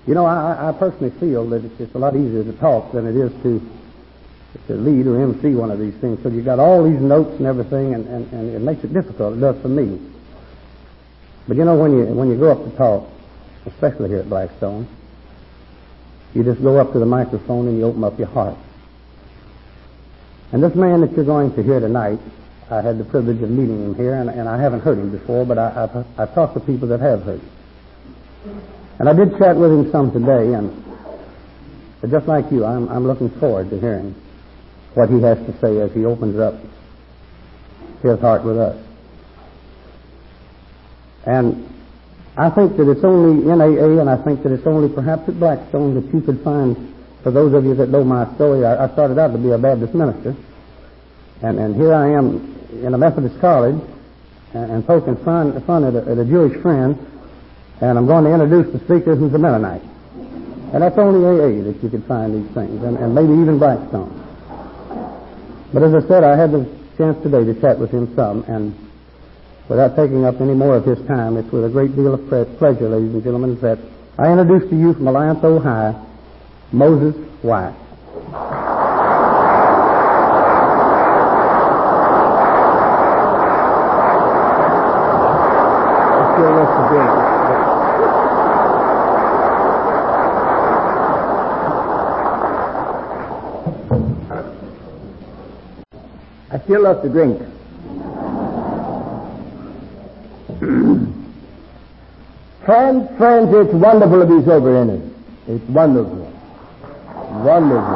You know, I personally feel that it's a lot easier to talk than it is to lead or MC one of these things. So you've got all these notes and everything, and it makes it difficult. It does for me. But you know, when you go up to talk, especially here at Blackstone, you just go up to the microphone and you open up your heart. And this man that you're going to hear tonight, I had the privilege of meeting him here, and I haven't heard him before, but I've talked to people that have heard him. And I did chat with him some today, and just like you, I'm looking forward to hearing what he has to say as he opens up his heart with us. And I think that it's only in AA, and I think that it's only perhaps at Blackstone that you could find, for those of you that know my story, I started out to be a Baptist minister, and here I am in a Methodist college, and poking fun at a Jewish friend, and I'm going to introduce the speaker who's a Mennonite. And that's only AA that you could find these things, and maybe even Blackstone. But as I said, I had the chance today to chat with him some, and without taking up any more of his time, it's with a great deal of pleasure, ladies and gentlemen, that I introduce to you from Alliance, Ohio, Moses White. I still love to drink. Friends, it's wonderful to be sober, isn't it? It's wonderful. Wonderful.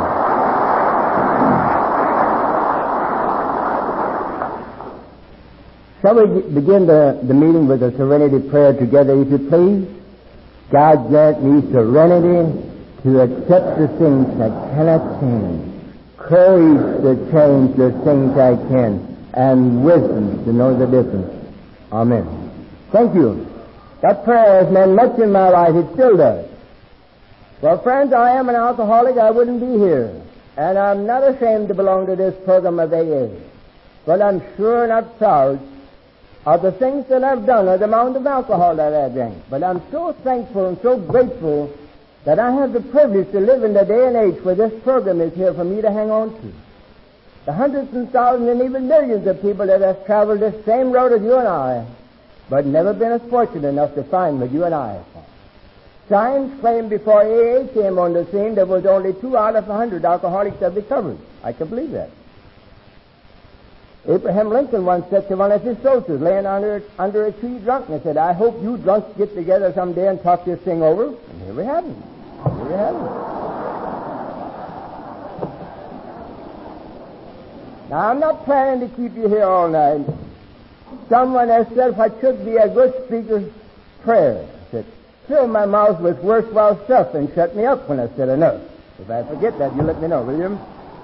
Shall we begin the meeting with a serenity prayer together, if you please? God grant me serenity to accept the things I cannot change, courage to change the things I can, and wisdom to know the difference. Amen. Thank you. That prayer has meant much in my life. It still does. Well, friends, I am an alcoholic. I wouldn't be here. And I'm not ashamed to belong to this program of AA. But I'm sure not proud of the things that I've done or the amount of alcohol that I drank. But I'm so thankful and so grateful that I have the privilege to live in the day and age where this program is here for me to hang on to. The hundreds and thousands and even millions of people that have traveled this same road as you and I, but never been as fortunate enough to find what you and I have found. Science claimed before AA came on the scene there was only 2 out of 100 alcoholics that recovered. I can believe that. Abraham Lincoln once said to one of his soldiers laying under a tree drunk, and said, I hope you drunks get together someday and talk this thing over. And here we have it. Here we have it. Now, I'm not planning to keep you here all night. Someone has said what should be a good speaker's prayer. I said, fill my mouth with worthwhile stuff and shut me up when I said enough. If I forget that, you let me know, will you?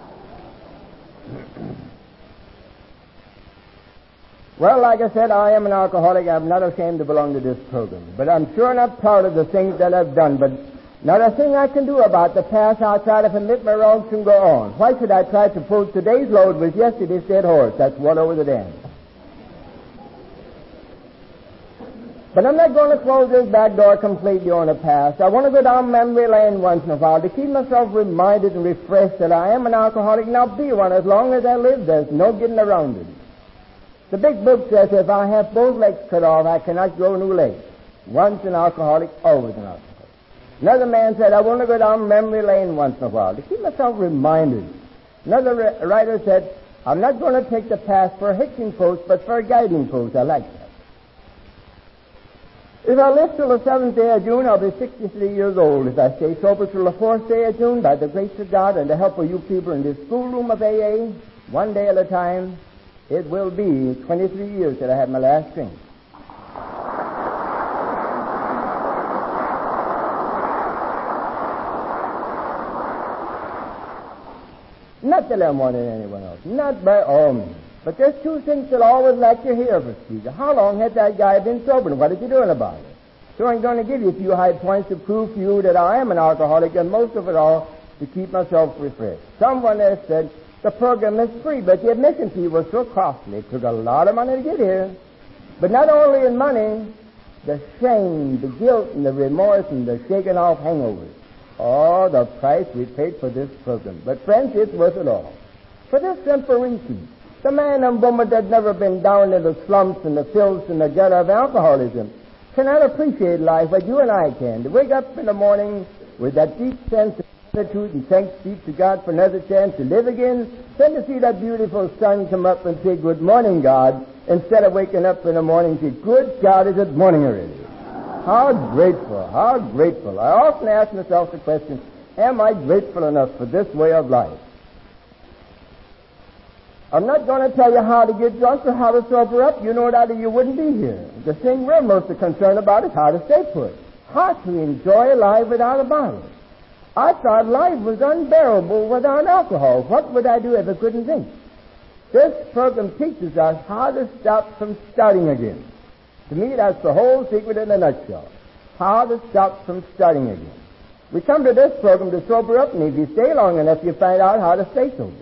Well, like I said, I am an alcoholic. I'm not ashamed to belong to this program. But I'm sure not proud of the things that I've done. But not a thing I can do about the past. I'll try to permit my wrongs and go on. Why should I try to pull today's load with yesterday's dead horse? That's water over the dam. But I'm not going to close this back door completely on the past. I want to go down memory lane once in a while to keep myself reminded and refreshed that I am an alcoholic and I'll be one as long as I live. There's no getting around it. The big book says if I have both legs cut off, I cannot grow new legs. Once an alcoholic, always an alcoholic. Another man said, I want to go down memory lane once in a while to keep myself reminded. Another writer said, I'm not going to take the past for a hitching post, but for a guiding post. I like that. If I live till the 7th day of June, I'll be 63 years old. If I stay sober till the 4th day of June, by the grace of God and the help of you people in this schoolroom of AA, one day at a time, it will be 23 years that I had my last drink. Not that I'm more than anyone else. Not by all means. But there's 2 things that I always like to hear of a speaker. How long had that guy been sober, and what is he doing about it? So I'm going to give you a few high points to prove to you that I am an alcoholic, and most of it all to keep myself refreshed. Someone has said, the program is free, but the admission fee was so costly. It took a lot of money to get here. But not only in money, the shame, the guilt, and the remorse, and the shaking off hangovers. Oh, the price we paid for this program. But friends, it's worth it all. For this simple reason. The man and woman that never been down in the slumps and the filth and the gutter of alcoholism cannot appreciate life like you and I can. To wake up in the morning with that deep sense of gratitude and thanks be to God for another chance to live again, then to see that beautiful sun come up and say, good morning, God, instead of waking up in the morning and say, good God, is it morning already? How grateful, how grateful. I often ask myself the question, am I grateful enough for this way of life? I'm not going to tell you how to get drunk or how to sober up. You know that or you wouldn't be here. The thing we're most concerned about is how to stay put. How to enjoy life without a bottle. I thought life was unbearable without alcohol. What would I do if I couldn't drink? This program teaches us how to stop from starting again. To me, that's the whole secret in a nutshell. How to stop from starting again. We come to this program to sober up, and if you stay long enough, you find out how to stay sober.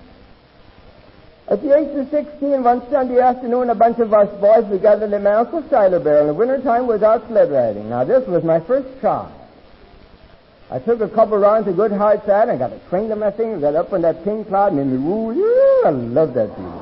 At the age of 16, one Sunday afternoon, a bunch of us boys, we gathered in my Uncle Siler Barrel. In the wintertime, we was out sled riding. Now, this was my first try. I took a couple rounds of good hard cider and got a train to my finger, got up on that pink cloud, and then I love that feeling.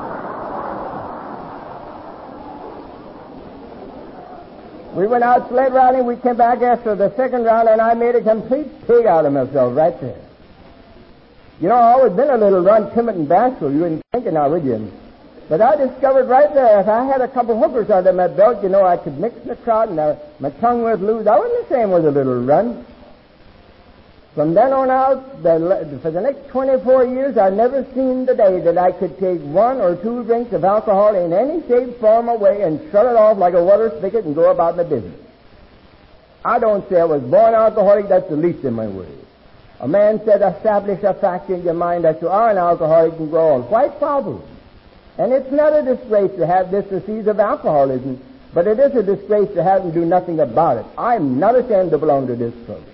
We went out sled riding. We came back after the second round, and I made a complete pig out of myself right there. You know, I've always been a little run, timid, and bashful. You wouldn't think it now, would you? But I discovered right there, if I had a couple hookers under my belt, you know, I could mix in the crowd, and my tongue was loose. I wasn't the same with a little run. From then on out, for the next 24 years, I've never seen the day that I could take 1 or 2 drinks of alcohol in any shape, form, or way and shut it off like a water spigot and go about my business. I don't say I was born alcoholic. That's the least of my worries. A man said, establish a fact in your mind that you are an alcoholic and grow old. Quite probable. And it's not a disgrace to have this disease of alcoholism, but it is a disgrace to have and do nothing about it. I'm not ashamed to belong to this program.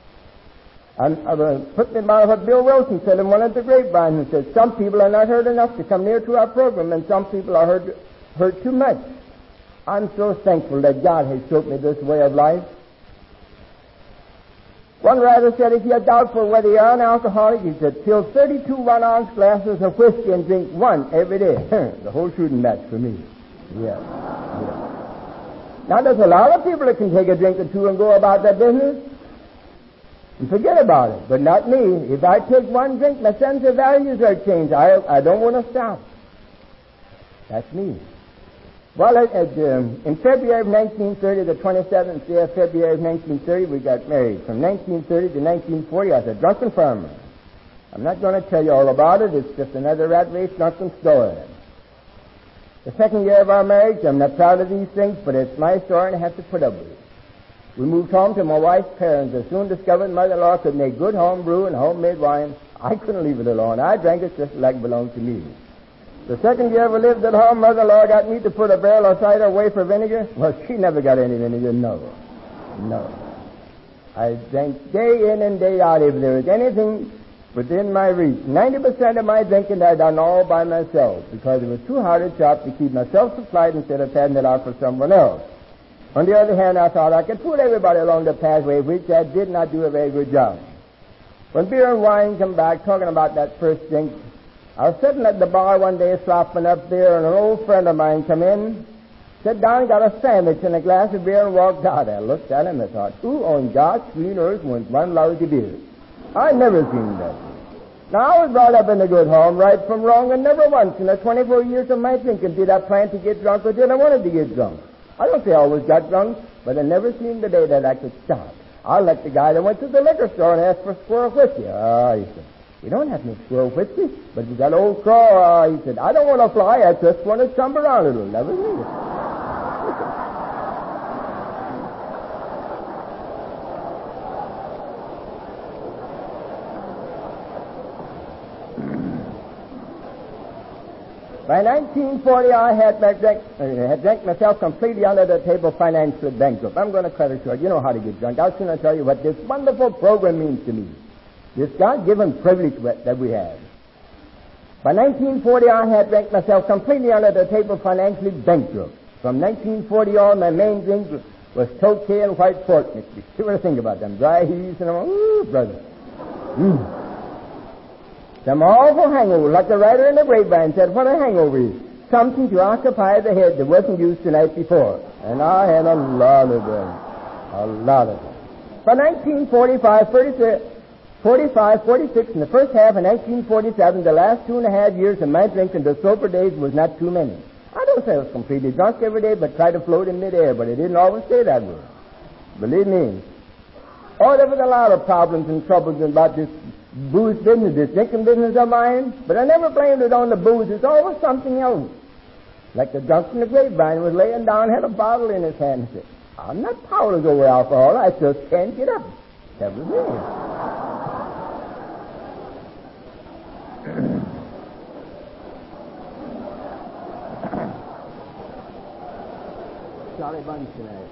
I'm putting in mind what Bill Wilson said in one of the grapevines, and said, some people are not hurt enough to come near to our program, and some people are hurt too much. I'm so thankful that God has showed me this way of life. One writer said, if you're doubtful whether you're an alcoholic, he said, fill 32 one-ounce glasses of whiskey and drink 1 every day. The whole shooting match for me. Yeah. Now, there's a lot of people that can take a drink or 2 and go about their business and forget about it, but not me. If I take 1 drink, my sense of values are changed. I don't want to stop. That's me. Well, in February of 1930, the 27th day of February of 1930, we got married. From 1930 to 1940, I was a drunken farmer. I'm not going to tell you all about it. It's just another rat race drunken story. The second year of our marriage, I'm not proud of these things, but it's my story and I have to put up with it. We moved home to my wife's parents. I soon discovered mother-in-law could make good home brew and homemade wine. I couldn't leave it alone. I drank it just like it belonged to me. The second year we lived at home, mother-in-law got me to put a barrel of cider away for vinegar. Well, she never got any vinegar, no. I drank day in and day out if there was anything within my reach. 90% of my drinking I done all by myself because it was too hard a job to keep myself supplied instead of passing it out for someone else. On the other hand, I thought I could fool everybody along the pathway, which I did not do a very good job. When beer and wine come back, talking about that first drink, I was sitting at the bar one day slopping up beer, and an old friend of mine come in, sat down, got a sandwich and a glass of beer, and walked out. I looked at him and thought, who on God's green earth wants 1 lousy beer? I never seen that. Now, I was brought up in a good home, right from wrong, and never once in the 24 years of my drinking did I plan to get drunk or did I wanted to get drunk. I don't say I always got drunk, but I never seen the day that I could stop. I let the guy that went to the liquor store and asked for squirrel whiskey. He said, we don't have no squirrel whiskey, but we got old Crow. He said, I don't want to fly, I just want to jump around a little. That was me. By 1940, I had drank myself completely under the table, financially bankrupt. I'm going to cut it short. You know how to get drunk. I'll soon tell you what this wonderful program means to me. This God-given privilege that we have. By 1940, I had drank myself completely under the table, financially bankrupt. From 1940 on, my main drink was Tokay and white pork mix. You see what I think about them dry heaves and them. Ooh, brother. Some awful hangover, like the writer in the Grapevine said, what a hangover is. Something to occupy the head that wasn't used the night before. And I had a lot of them. A lot of them. From 1945, 46, and the first half of 1947, the last 2.5 years of my drinking, the sober days was not too many. I don't say I was completely drunk every day, but tried to float in midair, but it didn't always stay that way. Believe me. Oh, there was a lot of problems and troubles about this booze business, this drinking business of mine, but I never blamed it on the booze. It's always something else. Like the drunk in the Grapevine was laying down, had a bottle in his hand, and said, I'm not powerless over alcohol, I just can't get up. That was it. Sorry bunch tonight.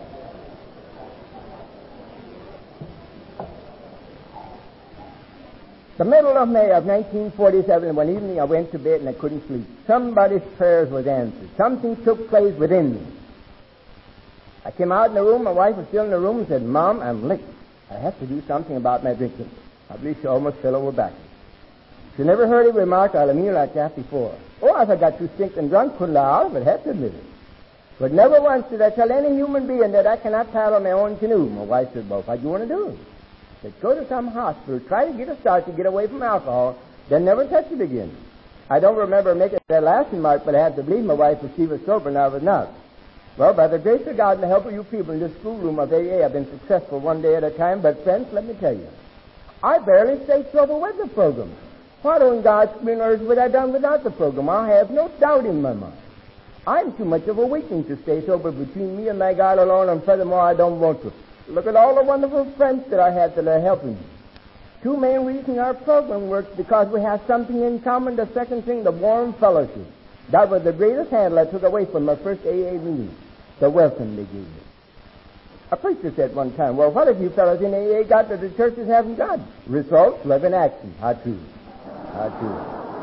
The middle of May of 1947, one evening I went to bed and I couldn't sleep. Somebody's prayers was answered. Something took place within me. I came out in the room, my wife was still in the room, and said, Mom, I'm licked. I have to do something about my drinking. I believe she almost fell over back. She never heard a remark out of me like that before. Oh, if I got too stinking drunk, couldn't allow it, but had to admit it. But never once did I tell any human being that I cannot paddle my own canoe. My wife said, well, what do you want to do? I said, go to some hospital, try to get a start to get away from alcohol, then never touch it again. I don't remember making that last remark, but I had to believe my wife was she was sober, and I was not. Well, by the grace of God and the help of you people in this schoolroom of AA, I've been successful one day at a time, but friends, let me tell you, I barely stayed sober with the program. What on God's green earth would I have done without the program? I have no doubt in my mind. I'm too much of a weakling to stay sober between me and my God alone, and furthermore, I don't want to. Look at all the wonderful friends that I have that are helping me. Two main reasons our program works, because we have something in common. The second thing, the warm fellowship. That was the greatest handle I took away from my first AA meeting, the welcome they gave me. A preacher said one time, well, what have you fellows in AA got that the churches haven't got? Results, love, and action. How true. How true.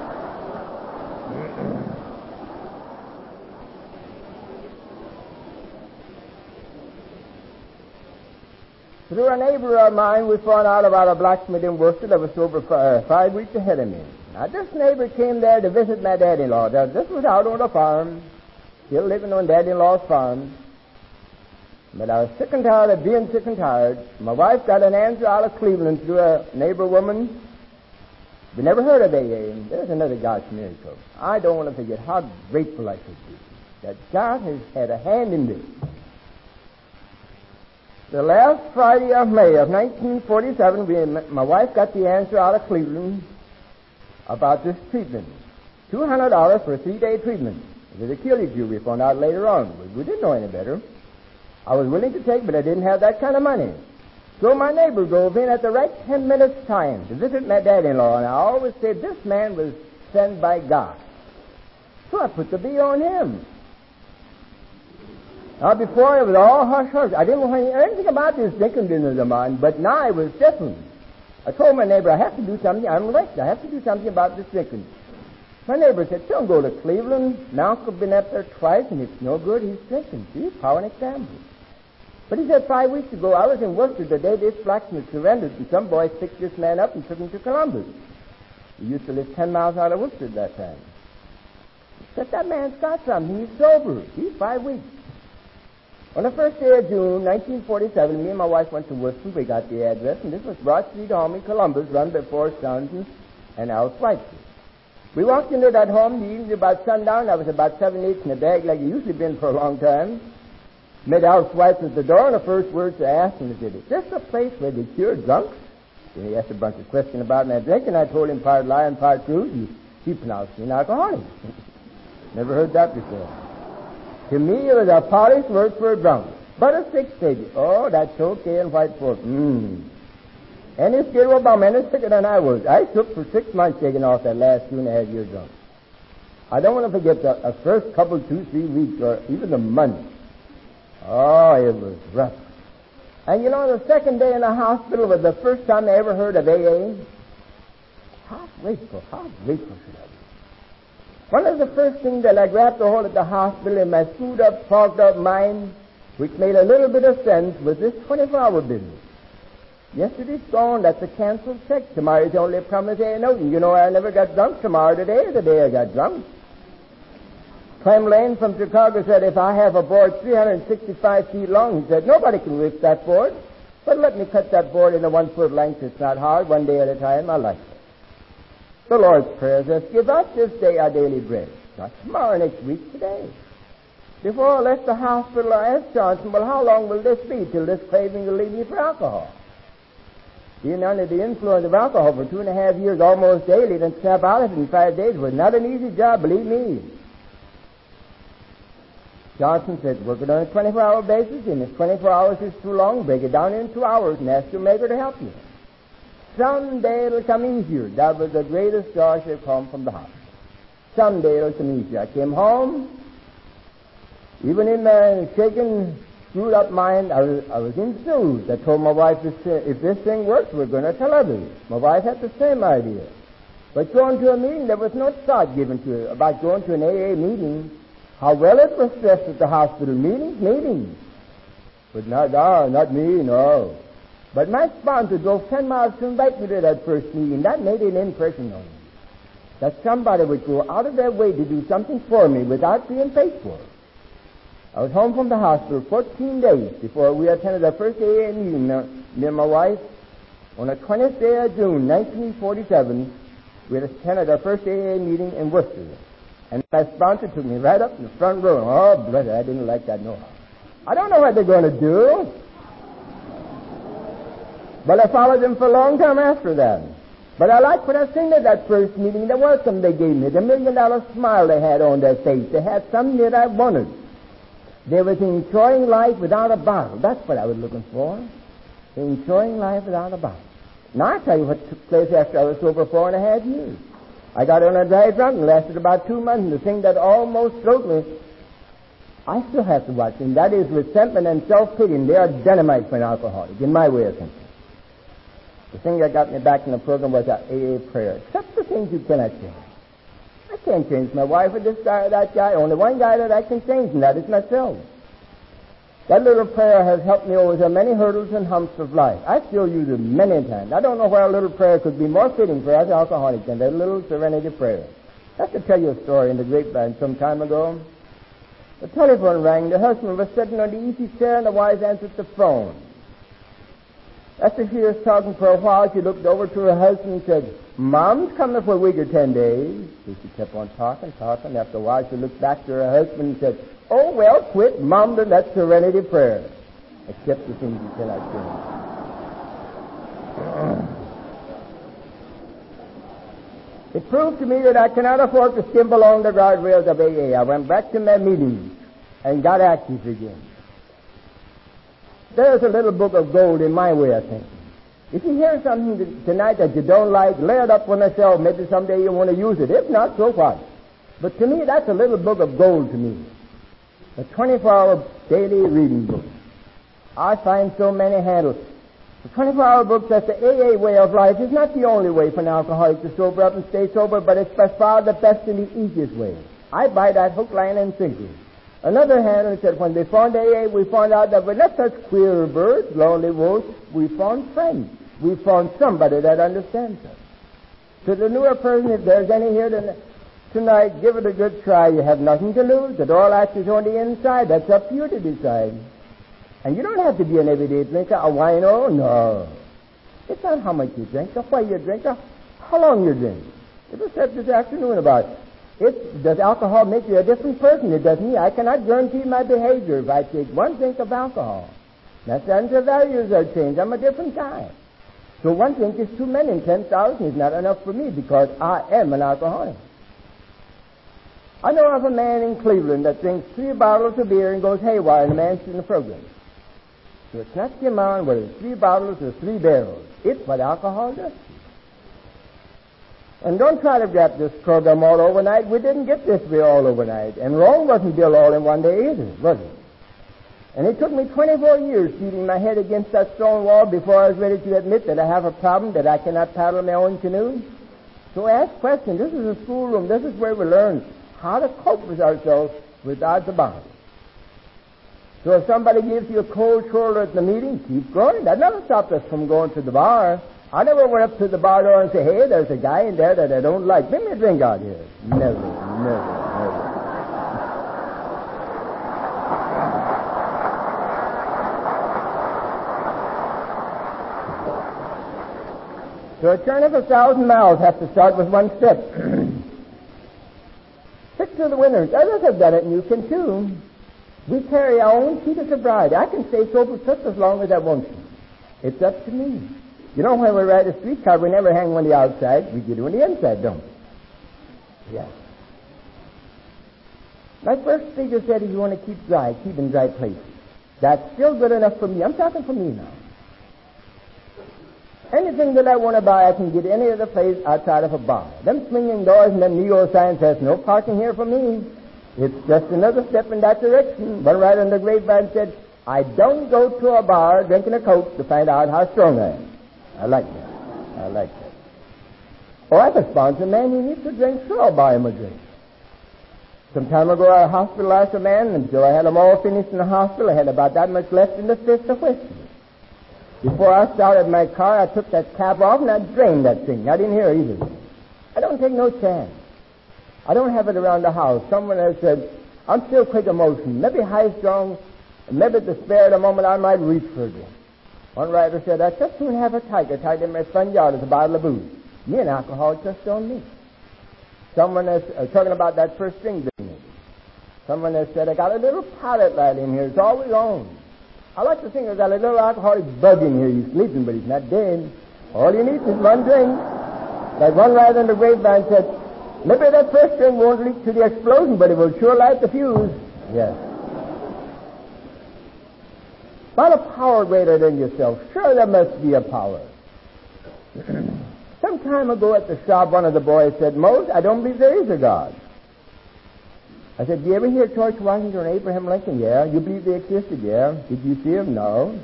Through a neighbor of mine, we found out about a blacksmith in Worcester that was sober 5 weeks ahead of me. Now, this neighbor came there to visit my dad-in-law. Now, this was out on the farm, still living on dad-in-law's farm. But I was sick and tired of being sick and tired. My wife got an answer out of Cleveland through a neighbor woman. We never heard of AA. There's another God's miracle. I don't want to forget how grateful I should be that God has had a hand in this. The last Friday of May of 1947, my wife got the answer out of Cleveland about this treatment. $200 for a 3-day treatment. It was a killing you, we found out later on. We didn't know any better. I was willing to take, but I didn't have that kind of money. So my neighbor drove in at the right 10 minutes time to visit my dad-in-law, and I always said this man was sent by God. So I put the bill on him. Now, before it was all hush-hush. I didn't know anything about this drinking business of mine, but now I was different. I told my neighbor, I have to do something. I'm licked. I have to do something about this drinking. My neighbor said, don't go to Cleveland. My uncle's been up there twice, and it's no good. He's drinking. See, power and example. But he said 5 weeks ago, I was in Worcester the day this blacksmith surrendered, and some boys picked this man up and took him to Columbus. He used to live 10 miles out of Worcester at that time. He said, that man's got something. He's sober. He's 5 weeks. On the first day of June, 1947, me and my wife went to Worcester. We got the address, and this was Broad Street Home in Columbus, run by Forrest Townsend and Al Schweitzer. We walked into that home the evening about sundown. I was about 7/8 in the bag, like it usually been for a long time. Met Al Schweitzer at the door, and the first words I asked him, I said, is this a place where they cure drunks? And he asked a bunch of questions about my drink, and I told him part lie and part truth, and he pronounced me an alcoholic. Never heard that before. To me, it was a polished word for a drunk. But a 6-stage. Oh, that's okay and white pork. Any scared Obama, any sicker than I was. I took for 6 months taking off that last 2.5 years drunk. I don't want to forget the first couple, 2-3 weeks, or even a month. Oh, it was rough. And you know, the second day in the hospital was the first time I ever heard of AA. How grateful should I be? One of the first things that I grabbed a hold of the hospital in my screwed up, fogged up mind, which made a little bit of sense, was this 24-hour business. Yesterday's gone, that's a canceled check. Tomorrow's only a promissory note. And you know, I never got drunk. Tomorrow today is the day I got drunk. Clem Lane from Chicago said, if I have a board 365 feet long, he said, nobody can reach that board. But let me cut that board into 1 foot length. It's not hard. One day at a time, I like it. The Lord's Prayer says, give us this day our daily bread. Not tomorrow, next week, today. Before I left the hospital, I asked Johnson, well, how long will this be till this craving will leave me for alcohol? Being under the influence of alcohol for 2.5 years, almost daily, then snap out of it in 5 days was not an easy job, believe me. Johnson said, work it on a 24-hour basis, and if 24 hours is too long, break it down into hours and ask your Maker to help you. Someday it'll come easier. That was the greatest joy to come from the hospital. Someday it'll come easier. I came home, even in my shaken, screwed up mind, I was enthused. I told my wife, if this thing works, we're going to tell others. My wife had the same idea. But going to a meeting, there was no thought given to it about going to an AA meeting. How well it was stressed at the hospital. Meetings. But not me, no. But my sponsor drove 10 miles to invite me to that first meeting. That made an impression on me. That somebody would go out of their way to do something for me without being paid for it. I was home from the hospital 14 days before we attended our first AA meeting, me and my wife. On the 20th day of June, 1947, we attended our first AA meeting in Worcester. And my sponsor took me right up in the front row. Oh, brother, I didn't like that no how. I don't know what they're going to do. But I followed them for a long time after that. But I liked what I seen at that first meeting, the welcome they gave me, the $1 million smile they had on their face. They had something that I wanted. They was enjoying life without a bottle. That's what I was looking for. Enjoying life without a bottle. Now, I'll tell you what took place after I was sober 4.5 years. I got on a dry drunk and lasted about 2 months, and the thing that almost broke me, I still have to watch, and that is resentment and self-pity, and they are dynamite for an alcoholic, in my way of thinking. The thing that got me back in the program was that AA prayer. Except the things you cannot change. I can't change my wife or this guy or that guy. Only one guy that I can change, and that is myself. That little prayer has helped me over many hurdles and humps of life. I still use it many times. I don't know where a little prayer could be more fitting for us alcoholics than that little serenity prayer. I have to tell you a story in the grapevine some time ago. The telephone rang. The husband was sitting on the easy chair, and the wife answered the phone. After she was talking for a while, she looked over to her husband and said, Mom's coming for a week or 10 days. So she kept on talking. After a while, she looked back to her husband and said, oh, well, quit mumbling that serenity prayer. Except the things you cannot change. It proved to me that I cannot afford to skimp along the guardrails of AA. I went back to my meetings and got active again. There's a little book of gold in my way of thinking. If you hear something tonight that you don't like, lay it up on the shelf. Maybe someday you want to use it. If not, so what? But to me, that's a little book of gold to me. A 24-hour daily reading book. I find so many handles. The 24-hour book says the AA way of life is not the only way for an alcoholic to sober up and stay sober, but it's by far the best and the easiest way. I buy that hook, line, and sinker. Another handle said, when they found AA, we found out that we're not such queer birds, lonely wolves. We found friends. We found somebody that understands us. To the newer person, if there's any here tonight, give it a good try. You have nothing to lose. The door latch is on the inside. That's up to you to decide. And you don't have to be an everyday drinker, a wino. No. It's not how much you drink, or why you drink, or how long you drink. It was said this afternoon about does alcohol make you a different person? It doesn't. I cannot guarantee my behavior if I take one drink of alcohol. My sense of values are changed. I'm a different guy. So one drink is too many, and 10,000 is not enough for me because I am an alcoholic. I know of a man in Cleveland that drinks 3 bottles of beer and goes haywire, and the man's in the program. So it's not the amount whether it's 3 bottles or 3 barrels. It's what alcohol does. And don't try to grab this program all overnight. We didn't get this way all overnight. And Rome wasn't built all in one day either, was it? And it took me 24 years beating my head against that stone wall before I was ready to admit that I have a problem, that I cannot paddle my own canoe. So ask questions. This is a schoolroom. This is where we learn how to cope with ourselves without the bar. So if somebody gives you a cold shoulder at the meeting, keep going. That never stopped us from going to the bar. I never went up to the bar door and said, hey, there's a guy in there that I don't like. Give me a drink out here. Never. So a journey of 1,000 miles has to start with one step. Stick to the winners. Others have done it, and you can too. We carry our own key to sobriety. I can stay sober just as long as I want to. It's up to me. You know, when we ride a streetcar, we never hang on the outside. We get on the inside, don't we? Yeah. My first speaker said, if you want to keep in dry places. That's still good enough for me. I'm talking for me now. Anything that I want to buy, I can get any other place outside of a bar. Them swinging doors and them Neo signs says, no parking here for me. It's just another step in that direction. One right on the grapevine said, I don't go to a bar drinking a Coke to find out how strong I am. I like that. Oh, I could sponsor a man who needs a drink, so I'll buy him a drink. Some time ago, I hospitalized a man, and until I had them all finished in the hospital, I had about that much left in the fist of whiskey. Before I started my car, I took that cap off and I drained that thing. I didn't hear it either. I don't take no chance. I don't have it around the house. Someone has said, I'm still quick emotion. Maybe high strung, maybe despair at a moment I might reach for it. One writer said, I just soon have a tiger tied in my front yard as a bottle of booze. Me and alcohol just don't mix. Someone is talking about that first string business. Someone has said, I got a little pilot light in here. It's always on. I like to think I got a little alcoholic bug in here. He's sleeping, but he's not dead. All he needs is one drink. Like one writer in the grapevine said, maybe that first string won't lead to the explosion, but it will sure light the fuse. Yes. Not a power greater than yourself. Sure, there must be a power. Some time ago at the shop, one of the boys said, Mose, I don't believe there is a God. I said, do you ever hear George Washington or Abraham Lincoln? Yeah. You believe they existed? Yeah. Did you see them? No.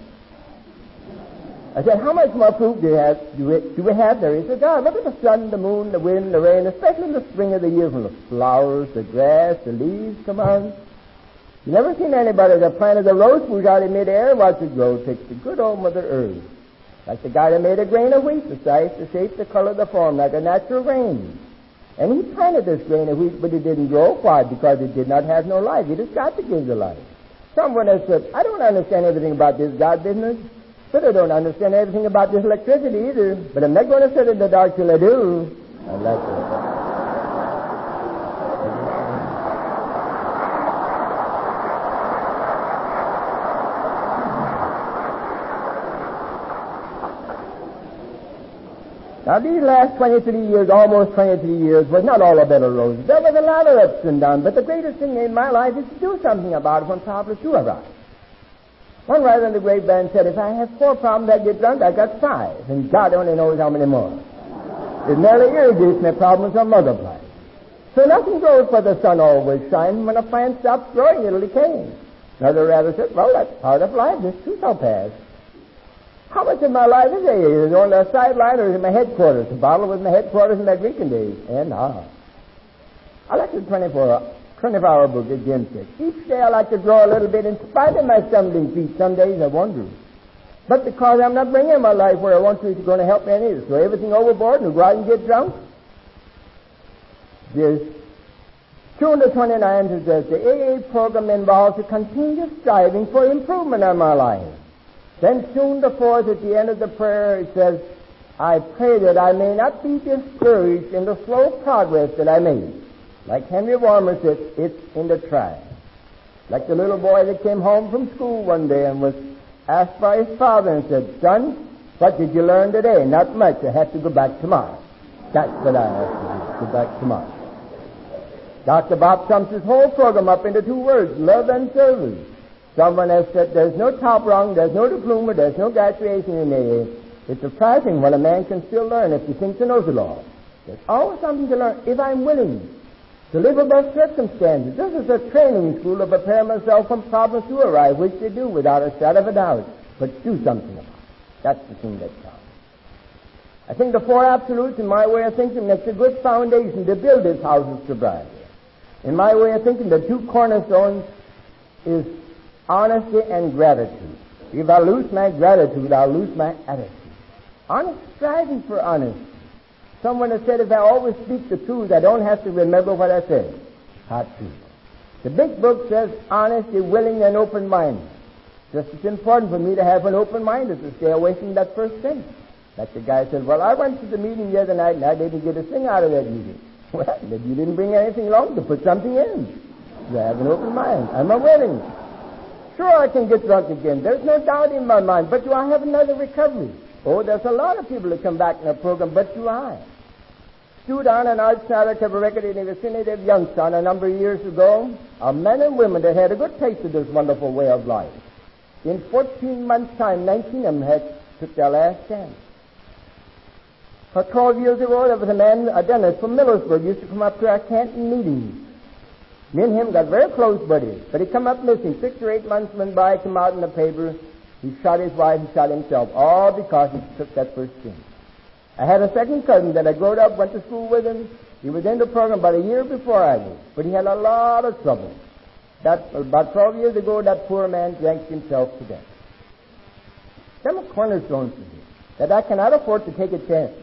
I said, how much more proof do we have there is a God? Look at the sun, the moon, the wind, the rain, especially in the spring of the year when the flowers, the grass, the leaves come on. You never seen anybody that planted a rose bush out in midair, watch it grow, takes the good old Mother Earth. Like the guy that made a grain of wheat, the size, the shape, the color, the form, like a natural rain. And he planted this grain of wheat, but it didn't grow. Why? Because it did not have no life. It has got to give the life. Someone has said, I don't understand everything about this God business, but I don't understand everything about this electricity either. But I'm not going to sit in the dark till I do. I like that. Now, these last 23 years, almost 23 years, was not all a bed of roses. There was a lot of ups and downs, but the greatest thing in my life is to do something about it when problems do arise. One writer in the grapevine said, if I have 4 problems I get drunk, I got 5, and God only knows how many more. It merely irrigates my problems are multiplied. So nothing grows but the sun always shines. When a plant stops growing, it'll decay. Another writer said, well, that's part of life. This too shall pass. How much of my life is there? Is it on the sideline or is it my headquarters? The bottle was my headquarters in my drinking days. And I like the 24-hour book at Jim said. Each day I like to draw a little bit in spite of my stumbling feet. Some days I wonder. But because I'm not bringing my life where I want to, it's going to help me any. Throw everything overboard and go out and get drunk. This June the 29th it says, the AA program involves a continuous striving for improvement in my life. Then June the 4th, at the end of the prayer, it says, I pray that I may not be discouraged in the slow progress that I made. Like Henry Warmer said, it's in the trial. Like the little boy that came home from school one day and was asked by his father and said, son, what did you learn today? Not much. I have to go back tomorrow. That's what I have to do, go back tomorrow. Dr. Bob sums his whole program up into 2 words, love and service. Someone has said there's no top rung, there's no diploma, there's no graduation in AA. It's surprising what a man can still learn if he thinks he knows it all. There's always something to learn if I'm willing to live above circumstances. This is a training school to prepare myself when problems do arise, which they do without a shadow of a doubt. But do something about it. That's the thing that counts. I think the four absolutes, in my way of thinking, makes a good foundation to build this house of sobriety. In my way of thinking, the two cornerstones is honesty and gratitude. If I lose my gratitude, I'll lose my attitude. Honest, striving for honesty. Someone has said, if I always speak the truth, I don't have to remember what I said. Hard truth. The big book says honesty, willing, and open-minded. Just as important for me to have an open mind as to stay away from that first sin. Like the guy said, well, I went to the meeting the other night and I didn't get a thing out of that meeting. Well, then you didn't bring anything along to put something in. You have an open mind. I'm unwilling. Sure, I can get drunk again. There's no doubt in my mind. But do I have another recovery? Oh, there's a lot of people that come back in the program, but do I? Stu Don and Art Snyder kept a record in the vicinity of Youngstown a number of years ago of men and women that had a good taste of this wonderful way of life. In 14 months' time, 19 of them took their last stand. For 12 years ago, there was a man, a dentist from Millersburg, used to come up to our Canton meetings. Me and him got very close buddies, but he come up missing. 6 or 8 months went by, came out in the paper. He shot his wife, he shot himself, all because he took that first sin. I had a second cousin that I grew up, went to school with him. He was in the program about a year before I was, but he had a lot of trouble. About 12 years ago, that poor man drank himself to death. Them are cornerstones to me, that I cannot afford to take a chance.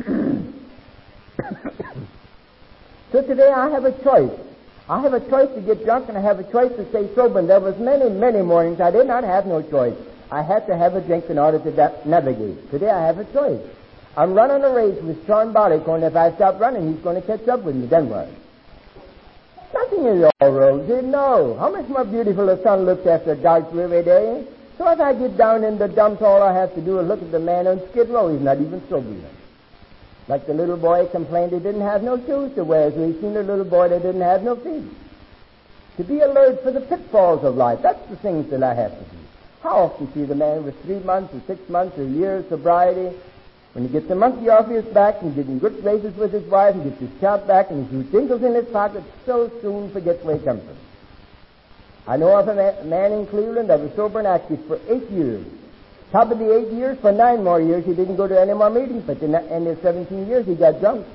So today I have a choice. I have a choice to get drunk and I have a choice to stay sober. And there was many, many mornings I did not have no choice. I had to have a drink in order to navigate. Today I have a choice. I'm running a race with Sean Barleycorn. If I stop running, he's going to catch up with me. Then what? Nothing is all rosy. No. How much more beautiful the sun looks after dark every day? So if I get down in the dumps, all I have to do is look at the man on Skid Row. He's not even sober yet. Like the little boy complained he didn't have no shoes to wear, so he's seen a little boy that didn't have no feet. To be alert for the pitfalls of life, that's the things that I have to do. How often see the man with 3 months or 6 months or a year of sobriety, when he gets the monkey off his back and gets in good graces with his wife and gets his shop back and his jingles in his pocket, so soon forgets where he comes from. I know of a man in Cleveland that was sober and active for 8 years. Top of the 8 years, for 9 more years, he didn't go to any more meetings, but in the 17 years, he got drunk.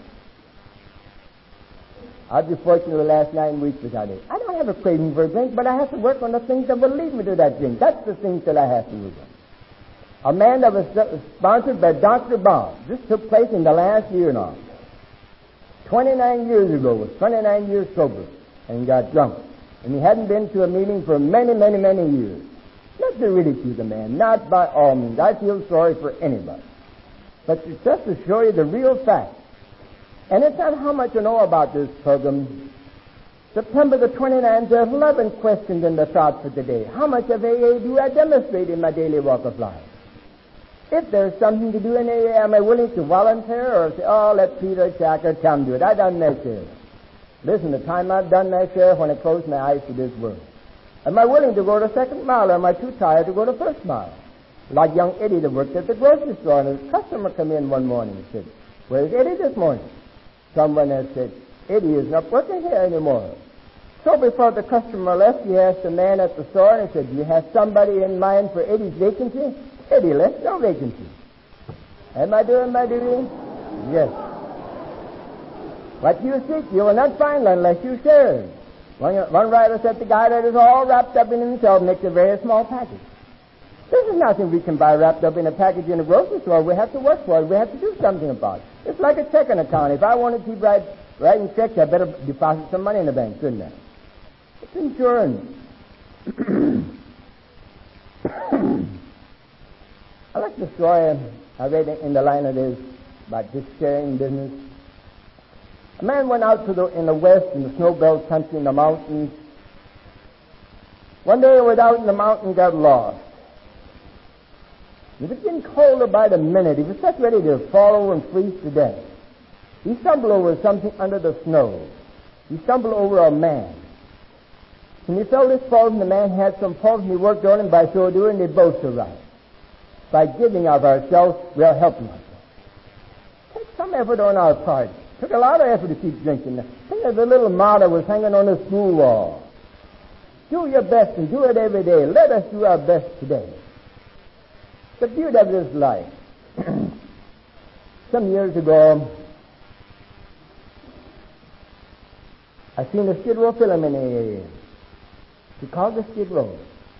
I'll be fortunate the last 9 weeks without it. I don't have a craving for a drink, but I have to work on the things that will lead me to that drink. That's the things that I have to work on. A man that was sponsored by Dr. Baum. This took place in the last year now. 29 years ago, was 29 years sober, and got drunk. And he hadn't been to a meeting for many, many, many years. Not to ridicule the man, not by all means. I feel sorry for anybody. But it's just to show you the real fact. And it's not how much you know about this program. September the 29th, there's 11 questions in the thought for today. How much of AA do I demonstrate in my daily walk of life? If there's something to do in AA, am I willing to volunteer or say, oh, let Peter, Jack, or Tom do it? I've done my share. Listen, the time I've done my share when I close my eyes to this world. Am I willing to go to second mile, or am I too tired to go to first mile? Like young Eddie that worked at the grocery store, and his customer come in one morning and said, where's Eddie this morning? Someone has said, Eddie is not working here anymore. So before the customer left, he asked the man at the store, and he said, do you have somebody in mind for Eddie's vacancy? Eddie left, no vacancy. Am I doing my duty? Yes. What you seek, you will not find unless you share. One writer said the guy that is all wrapped up in himself makes a very small package. This is nothing we can buy wrapped up in a package in a grocery store. We have to work for it. We have to do something about it. It's like a checking account. If I want to keep writing checks, I better deposit some money in the bank, shouldn't I? It's insurance. I like the story I read in the line of this about this sharing business. A man went out in the west, in the snow belt country, in the mountains. One day he was out in the mountain, got lost. He was getting colder by the minute. He was just ready to fall over and freeze to death. He stumbled over something under the snow. He stumbled over a man. When he felt this fall, the man had some faults, and he worked on him. By so doing, they both survived. By giving of ourselves, we are helping ourselves. Take some effort on our part. Took a lot of effort to keep drinking. Think of the little motto was hanging on the school wall. Do your best and do it every day. Let us do our best today. The beauty of this life. Some years ago, I seen a Skid Row film in AA. Chicago Skid Row.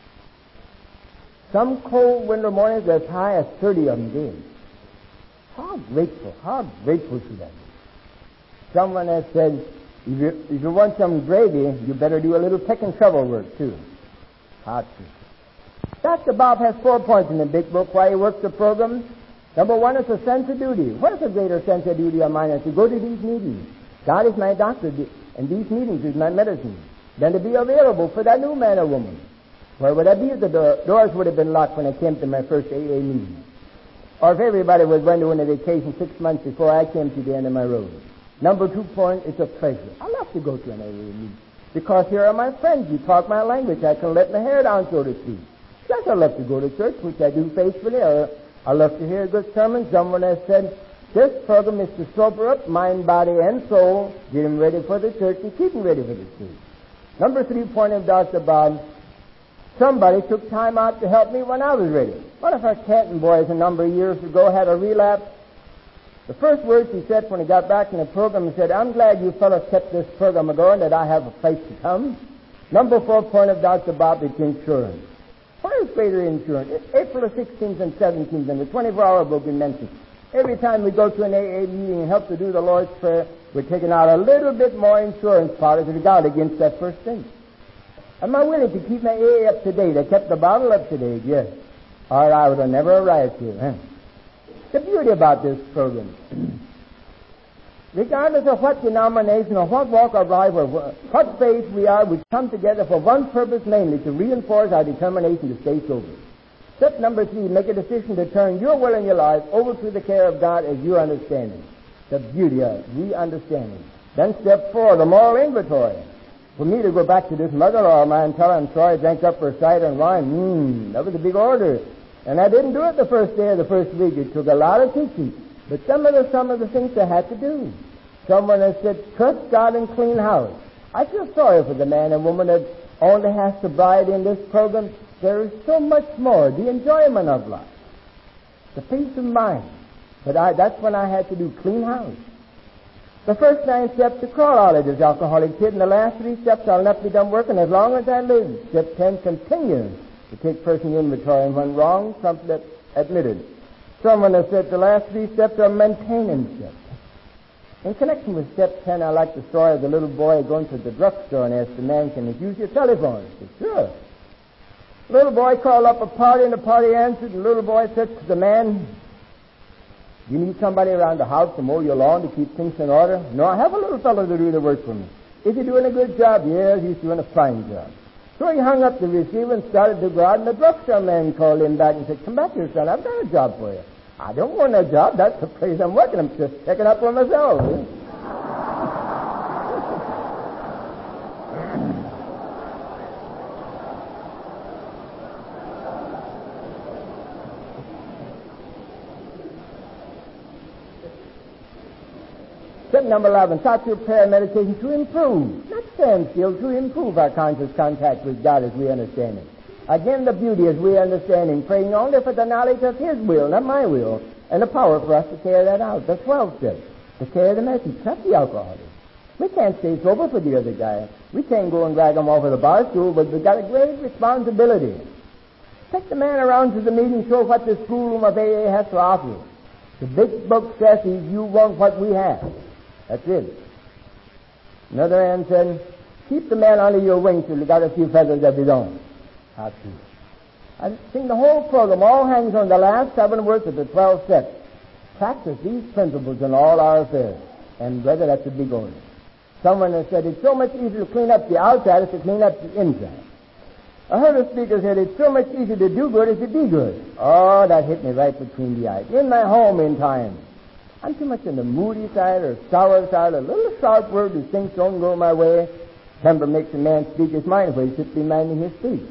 Some cold winter mornings as high as 30 of them did. How grateful to them. Someone has said, if you want some gravy, you better do a little pick and shovel work too. Hot true. Dr. Bob has 4 points in the big book why he works the program. Number 1 is a sense of duty. What is a greater sense of duty of mine than to go to these meetings? God is my doctor, and these meetings is my medicine. Then to be available for that new man or woman. Where would I be if the doors would have been locked when I came to my first AA meeting? Or if everybody was going to on a vacation 6 months before I came to the end of my road. Number 2 point, it's a pleasure. I love to go to an AA meeting. Because here are my friends. You talk my language. I can let my hair down, so to speak. Yes, I love to go to church, which I do faithfully. I love to hear a good sermon. Someone has said, this program is to sober up mind, body, and soul, get them ready for the church, and keep them ready for the church. Number 3 point of Dr. Bob, somebody took time out to help me when I was ready. One of our Canton boys a number of years ago had a relapse. The first words he said when he got back in the program, he said, I'm glad you fellows kept this program going, that I have a place to come. Number 4 point of Dr. Bob is insurance. What is greater insurance? It's April the 16th and 17th, and the 24-hour book we mentioned. Every time we go to an AA meeting and help to do the Lord's Prayer, we're taking out a little bit more insurance policy to guard against that first thing. Am I willing to keep my AA up to date? I kept the Bible up to date, yes. Or I would have never arrived here. Huh? The beauty about this program, regardless of what denomination or what walk of life or what faith we are, we come together for one purpose, namely to reinforce our determination to stay sober. Step number 3, make a decision to turn your will and your life over to the care of God as you understand it. The beauty of it, we understand it. Then step 4, the moral inventory. For me to go back to this mother-in-law of mine and tell her I'm sorry I drank up her cider and wine, that was a big order. And I didn't do it the first day or the first week. It took a lot of teaching. But some of the things I had to do. Someone has said, trust God and clean house. I feel sorry for the man and woman that only has the bride in this program. There is so much more. The enjoyment of life. The peace of mind. But that's when I had to do clean house. The first 9 steps to crawl out of this alcoholic pit, and the last 3 steps I'll not be done working as long as I live. Step 10, continue to take personal inventory, and when wrong, promptly admitted. Someone has said the last 3 steps are maintenance steps. In connection with step 10, I like the story of the little boy going to the drugstore and asked the man, can he use your telephone? He said, sure. The little boy called up a party, and the party answered, and the little boy said to the man, you need somebody around the house to mow your lawn to keep things in order? No, I have a little fellow to do the work for me. Is he doing a good job? Yes, he's doing a fine job. So he hung up the receiver and started to go out, and the drugstore man called him back and said, come back here, son, I've got a job for you. I don't want a job. That's the place I'm working. I'm just checking up for myself. Step number 11, start your prayer and meditation to improve, not stand still, to improve our conscious contact with God as we understand it. Again, the beauty as we understand Him, praying only for the knowledge of His will, not my will, and the power for us to carry that out. The 12 steps, to carry the message, not the alcoholic. We can't stay sober for the other guy. We can't go and drag him off of the bar stool, but we've got a great responsibility. Take the man around to the meeting, show what the schoolroom of AA has to offer. The big book says you want what we have. That's it. Another man said, keep the man under your wing till he got a few feathers of his own. How true. I think the whole program all hangs on the last 7 words of the 12 steps. Practice these principles in all our affairs. And brother, that's a big order. Someone has said it's so much easier to clean up the outside as to clean up the inside. I heard a speaker said it's so much easier to do good as to be good. Oh, that hit me right between the eyes. In my home in time, I'm too much on the moody side or sour side, a little sharp word as things don't go my way. Temper makes a man speak his mind where he should be minding his speech.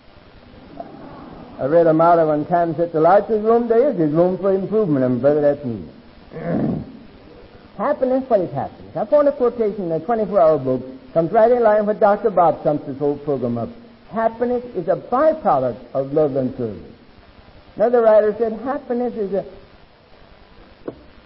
I read a motto one time that the largest room there is room for improvement, and brother, that's me. Happiness, what is happiness? I found a quotation in a 24-hour book, comes right in line with Dr. Bob sums this whole program up. Happiness is a byproduct of love and service. Another writer said happiness is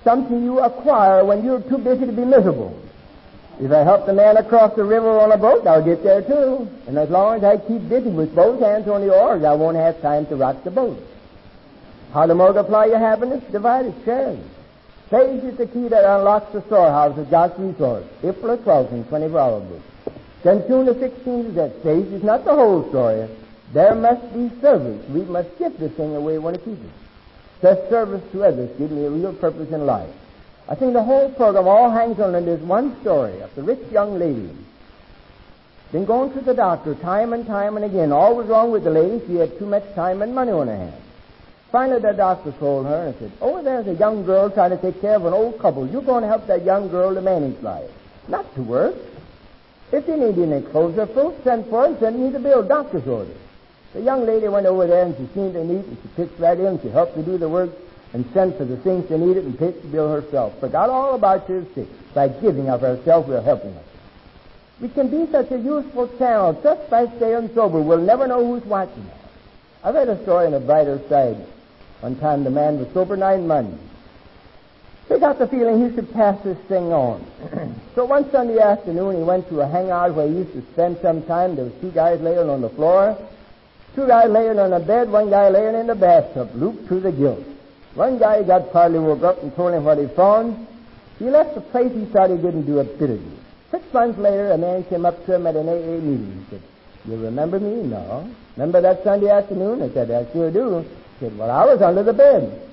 something you acquire when you're too busy to be miserable. If I help the man across the river on a boat, I'll get there too. And as long as I keep busy with both hands on the oars, I won't have time to rock the boat. How to multiply your happiness? Divide it, share it. Faith is the key that unlocks the storehouse of God's resource. April 12th in 24-hour book. Then June the 16th says, faith is not the whole story. There must be service. We must give this thing away when it keeps it. Thus service to others gives me a real purpose in life. I think the whole program all hangs on this one story of the rich young lady. Been going to the doctor time and time and again. All was wrong with the lady. She had too much time and money on her hands. Finally, the doctor told her and said, oh, there's a young girl trying to take care of an old couple. You're going to help that young girl to manage life. Not to work. If you need any clothes or fruit, send for it and send me the bill, doctor's order. The young lady went over there and she seen the need and she pitched right in. She helped to do the work and sent for the things they needed and paid the bill herself. Forgot all about your sick. By giving of herself, we're helping her. We can be such a useful channel just by staying sober. We'll never know who's watching us. I read a story on the brighter side. One time the man was sober 9 months. He got the feeling he should pass this thing on. So one Sunday afternoon he went to a hangout where he used to spend some time. There was 2 guys laying on the floor, 2 guys laying on a bed, 1 guy laying in the bathtub, looped to the gilt. One guy got partly woke up and told him what he found. He left the place. He thought he didn't do a bit of it. 6 months later, a man came up to him at an AA meeting. He said, you remember me? No. Remember that Sunday afternoon? I said, I sure do. He said, well, I was under the bed.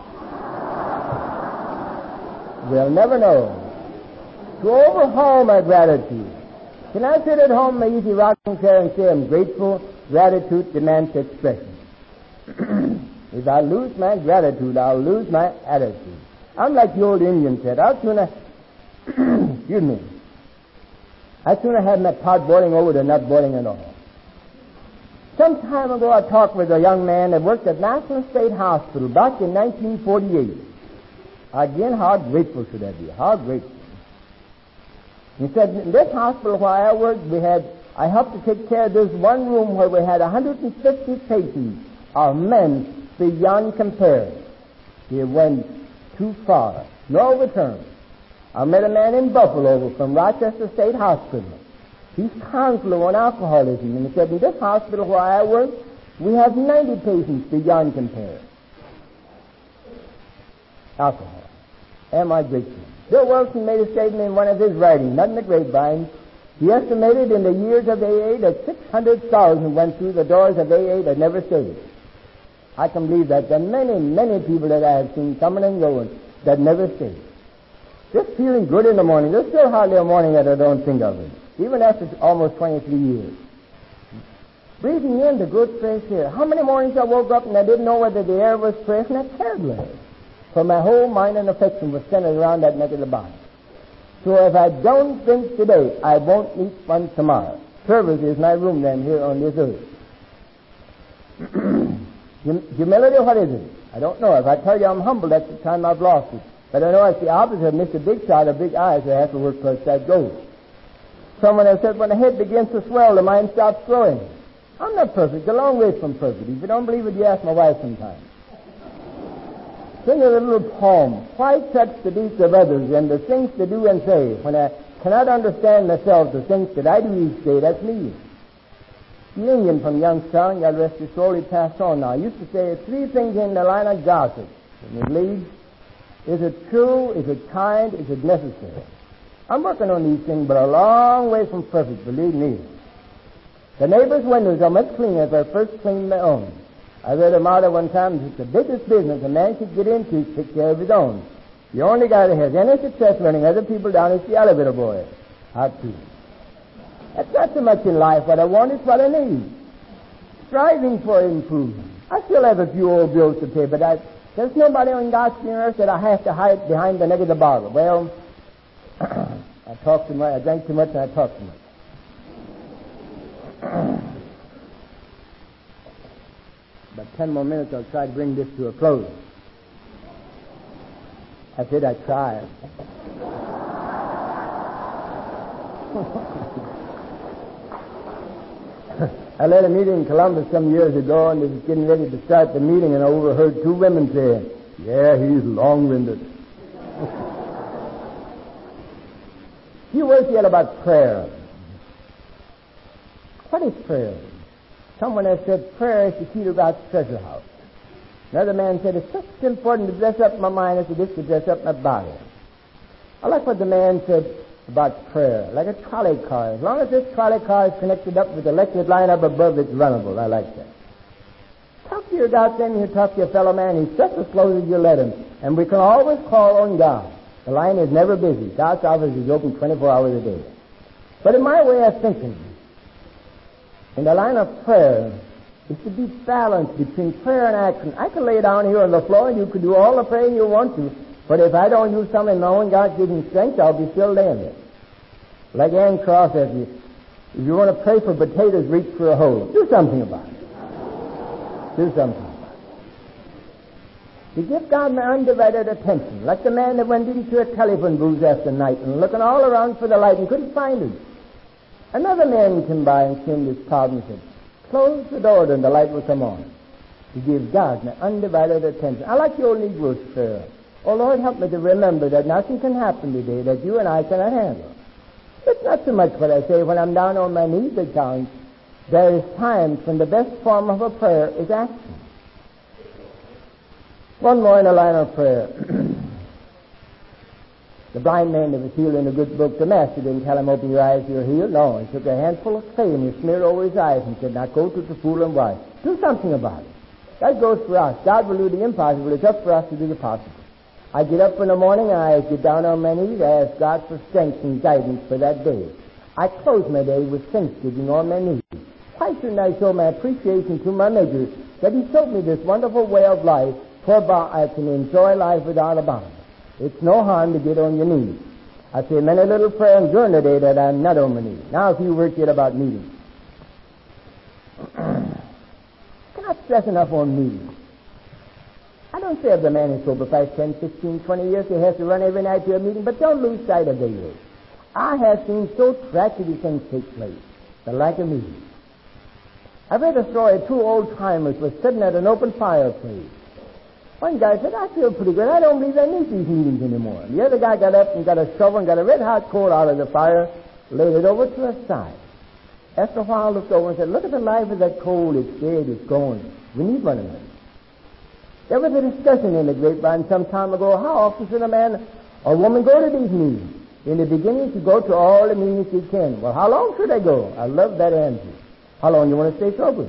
We'll never know. To overhaul my gratitude. Can I sit at home in my easy rocking chair and say I'm grateful? Gratitude demands expression. If I lose my gratitude, I'll lose my attitude. I'm like the old Indian said, I'd sooner, excuse me, I'd sooner have my pot boiling over than not boiling at all. Some time ago I talked with a young man that worked at National State Hospital back in 1948. Again, how grateful should I be? How grateful. He said, in this hospital where I worked, I helped to take care of this one room where we had 150 patients of men beyond compare. He went too far. No return. I met a man in Buffalo from Rochester State Hospital. He's counselor on alcoholism. And he said, in this hospital where I work, we have 90 patients beyond compare. Alcohol. Am I grateful? Bill Wilson made a statement in one of his writings, not in the grapevine. He estimated in the years of AA that 600,000 went through the doors of AA that never stayed. I can believe that. There are many, many people that I have seen coming and going that never stayed. Just feeling good in the morning. There's still hardly a morning that I don't think of it, even after almost 23 years. Breathing in the good fresh air. How many mornings I woke up and I didn't know whether the air was fresh, and I cared less. For my whole mind and affection was centered around that neck of the body. So if I don't think today, I won't meet one tomorrow. Service is my room then here on this earth. Humility, what is it? I don't know. If I tell you I'm humble, that's the time I've lost it. But I know it's the opposite of Mr. Big Shot or Big Eyes. I have to work towards that goal. Someone has said when the head begins to swell, the mind stops growing. I'm not perfect. A long way from perfect. If you don't believe it, you ask my wife sometime. Sing a little poem. Why touch the deeds of others and the things to do and say when I cannot understand myself, the things that I do each day? That's me. The Indian from Youngstown, God rest his soul, he passed on now, used to say 3 things in the line of gossip. And it leads, is it true, is it kind, is it necessary? I'm working on these things, but a long way from perfect, believe me. The neighbor's windows are much cleaner if I first clean my own. I read a motto one time, it's the biggest business a man should get into to take care of his own. The only guy that has any success running other people down is the elevator boy. How to? That's not so much in life. What I want is what I need. Striving for improvement. I still have a few old bills to pay, but there's nobody on God's earth that I have to hide behind the neck of the bottle. Well, I talk too much, I drink too much, and I talk too much. About 10 more minutes, I'll try to bring this to a close. I said I'd try. I led a meeting in Columbus some years ago, and they was getting ready to start the meeting, and I overheard 2 women say, yeah, he's long-winded. few words yet about prayer. What is prayer? Someone has said prayer is the key to God's treasure house. Another man said it's just as important to dress up my mind as it is to dress up my body. I like what the man said about prayer, like a trolley car. As long as this trolley car is connected up with the electric line up above, it's runnable. I like that. Talk to your God, then you talk to your fellow man. He's just as close as you let him. And we can always call on God. The line is never busy. God's office is open 24 hours a day. But in my way of thinking, in the line of prayer, is to be balanced between prayer and action. I can lay down here on the floor and you can do all the praying you want to, but if I don't use something knowing God's giving strength, I'll be still laying there. Like Ann Cross says, if you want to pray for potatoes, reach for a hole. Do something about it. Do something about it. To give God my undivided attention, like the man that went into a telephone booth after night and looking all around for the light and couldn't find it. Another man came by and came to his problem and said, close the door and the light will come on. To give God my undivided attention. I like the old Negro's prayer. Oh, Lord, help me to remember that nothing can happen today that you and I cannot handle. It's not so much what I say when I'm down on my knees that counts. There is times when the best form of a prayer is action. One more in the line of prayer. The blind man that was healed in a good book, the master didn't tell him, open your eyes, you're healed. No, he took a handful of clay and he smeared over his eyes and said, now go to the pool and wash. Do something about it. That goes for us. God will do the impossible. It's up for us to do the possible. I get up in the morning and I get down on my knees. I ask God for strength and guidance for that day. I close my day with thanksgiving on my knees. Why shouldn't I show my appreciation to my Maker that He showed me this wonderful way of life whereby I can enjoy life without a bound? It's no harm to get on your knees. I say many little prayers during the day that I'm not on my knees. Now a few words yet about meetings. Cannot stress enough on meetings. I don't say if the man is sober 5, 10, 15, 20 years, he has to run every night to a meeting, but don't lose sight of the years. I have seen so tragedy things take place, the lack of meetings. I read a story, two old-timers were sitting at an open fireplace. One guy said, I feel pretty good. I don't believe I need these meetings anymore. The other guy got up and got a shovel and got a red-hot coal out of the fire, laid it over to the side. After a while, looked over and said, look at the life of that coal. It's dead. It's gone. We need one of them. There was a discussion in the grapevine some time ago. How often should a man or woman go to these meetings? In the beginning, to go to all the meetings you can. Well, how long should I go? I love that answer. How long you want to stay sober?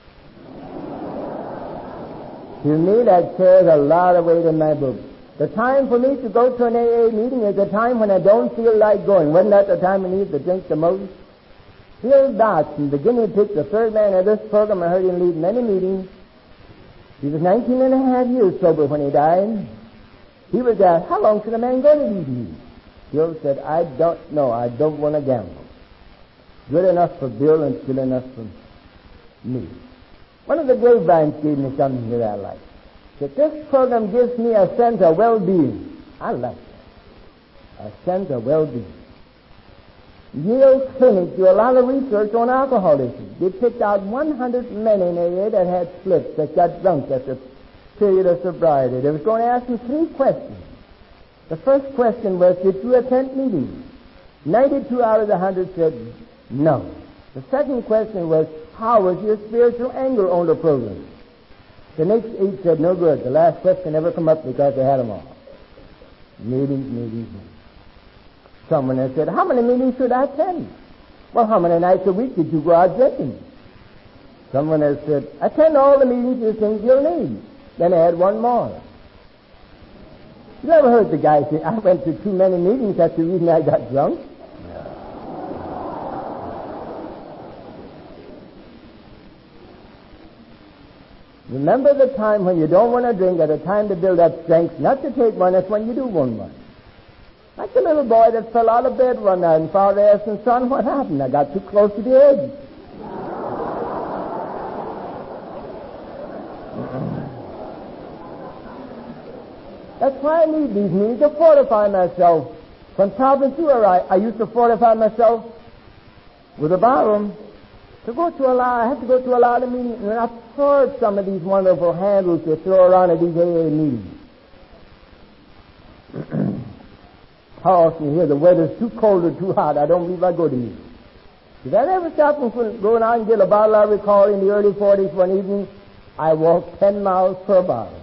To me, that carries a lot of weight in my book. The time for me to go to an AA meeting is the time when I don't feel like going. Wasn't that the time I need to drink the most? Bill Dodson, the guinea pig, the third man of this program, I heard him lead many meetings. He was 19 and a half years sober when he died. He was asked, how long should a man go to these meetings? Bill said, I don't know. I don't want to gamble. Good enough for Bill and good enough for me. One of the grapevines gave me something that I like. That this program gives me a sense of well-being. I like that. A sense of well-being. Yale Clinic do a lot of research on alcoholism. They picked out 100 men in AA that had slips, that got drunk at the period of sobriety. They was going to ask them 3 questions. The first question was, did you attend meetings? 92 out of the 100 said no. The second question was, how was your spiritual angle on the program? The next 8 said no good. The last question never come up because they had them all. Meetings. Someone has said, how many meetings should I attend? Well, how many nights a week did you go out drinking? Someone has said, attend all the meetings you think you'll need. Then add one more. You ever heard the guy say, I went to too many meetings, that's the reason I got drunk? Remember the time when you don't want to drink, at a time to build up strength, not to take one, that's when you do want one. Like the little boy that fell out of bed one night and father asked him, son, what happened? I got too close to the edge. That's why I need these meetings to fortify myself. When problems do arise, I used to fortify myself with a Bible. I have to go to a lot of meetings, and I've heard some of these wonderful handles they throw around at these AA meetings. How often you hear the weather's too cold or too hot, I don't believe I go to meeting. Did that ever stop me from going out and get a bottle? I recall in the early 40s one evening, I walked 10 miles for a bottle.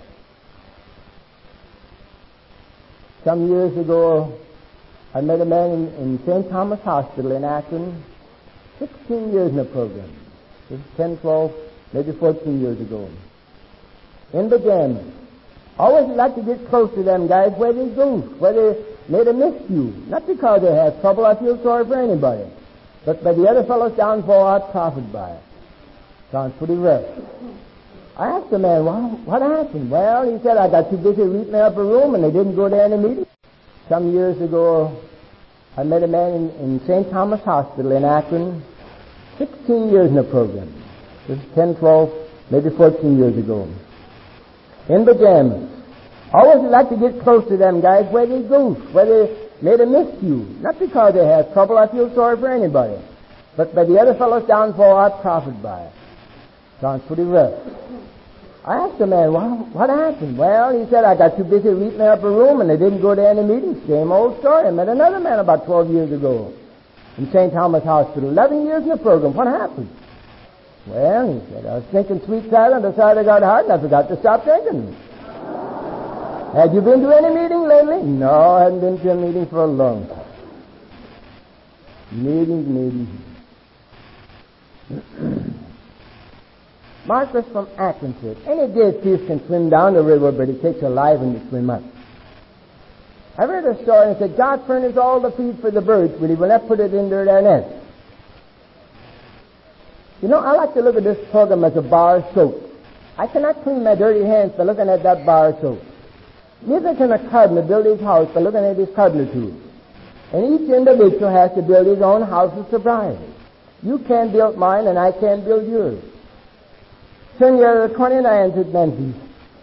Some years ago, I met a man in St. Thomas Hospital in Akron, 16 years in the program. This is 10, 12, maybe 14 years ago. In the gym, always like to get close to them guys where they go, where they made a miscue. Not because they have trouble, I feel sorry for anybody. But by the other fellows downfall, I profit by it. Sounds pretty rough. I asked the man, well, what happened? Well, he said, I got too busy reading the upper room and they didn't go to any meeting. Some years ago, I met a man in St. Thomas Hospital in Akron, 16 years in the program. This is 10, 12, maybe 14 years ago. In the gym, always like to get close to them guys where they go, where they made a miscue. Not because they have trouble, I feel sorry for anybody. But by the other fellow's downfall, I profit by it. Sounds pretty rough. I asked the man, well, what happened? Well, he said, I got too busy reading the upper room and they didn't go to any meetings. Same old story. I met another man about 12 years ago in St. Thomas Hospital, 11 years in the program. What happened? Well, he said, I was drinking sweet cider and decided I got hard and I forgot to stop drinking. Had you been to any meeting lately? No, I hadn't been to a meeting for a long time. Meetings. Marcus from Akron said, any day thief can swim down the river, but it takes a live one to swim up. I read a story and said, God furnished all the feed for the birds, but he will not put it into their nest. You know, I like to look at this program as a bar of soap. I cannot clean my dirty hands by looking at that bar of soap. Neither can a carpenter build his house by looking at his carpenter tools. And each individual has to build his own house of sobriety. You can't build mine and I can't build yours. Turn your 29 to Memphis.